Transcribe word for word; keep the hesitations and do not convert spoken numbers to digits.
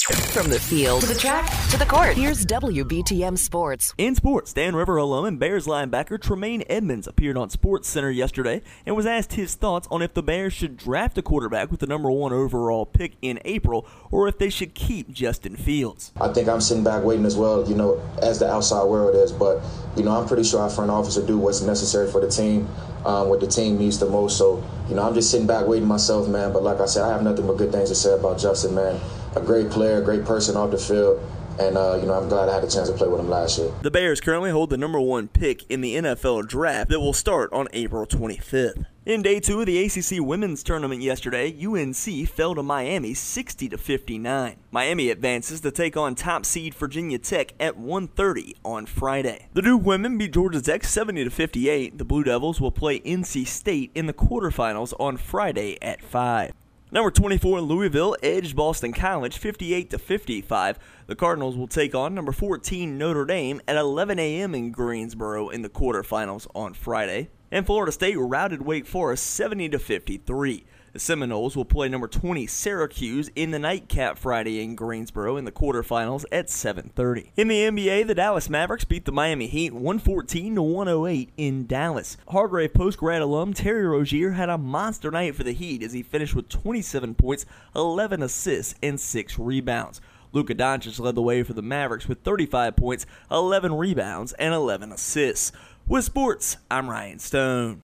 From the field to the track to the court, here's W B T M Sports. In sports, Dan River alum and Bears linebacker Tremaine Edmonds appeared on SportsCenter yesterday and was asked his thoughts on if the Bears should draft a quarterback with the number one overall pick in April or if they should keep Justin Fields. I think I'm sitting back waiting as well, you know, as the outside world is, but, you know, I'm pretty sure our front office will do what's necessary for the team, um, what the team needs the most. So, you know, I'm just sitting back waiting myself, man. But like I said, I have nothing but good things to say about Justin, man. A great player, great person off the field, and uh, you know, I'm glad I had a chance to play with him last year. The Bears currently hold the number one pick in the N F L draft that will start on April twenty-fifth. In day two of the A C C women's tournament yesterday, U N C fell to Miami sixty to fifty-nine. Miami advances to take on top seed Virginia Tech at one thirty on Friday. The Duke women beat Georgia Tech seventy to fifty-eight. The Blue Devils will play N C State in the quarterfinals on Friday at five. Number twenty-four Louisville edged Boston College fifty-eight to fifty-five. The Cardinals will take on number fourteen Notre Dame at eleven a.m. in Greensboro in the quarterfinals on Friday. And Florida State routed Wake Forest seventy to fifty-three. The Seminoles will play number twenty Syracuse in the nightcap Friday in Greensboro in the quarterfinals at seven thirty. In the N B A, the Dallas Mavericks beat the Miami Heat one fourteen to one oh eight in Dallas. Hargrave post-grad alum Terry Rozier had a monster night for the Heat as he finished with twenty-seven points, eleven assists, and six rebounds. Luka Doncic led the way for the Mavericks with thirty-five points, eleven rebounds, and eleven assists. With sports, I'm Ryan Stone.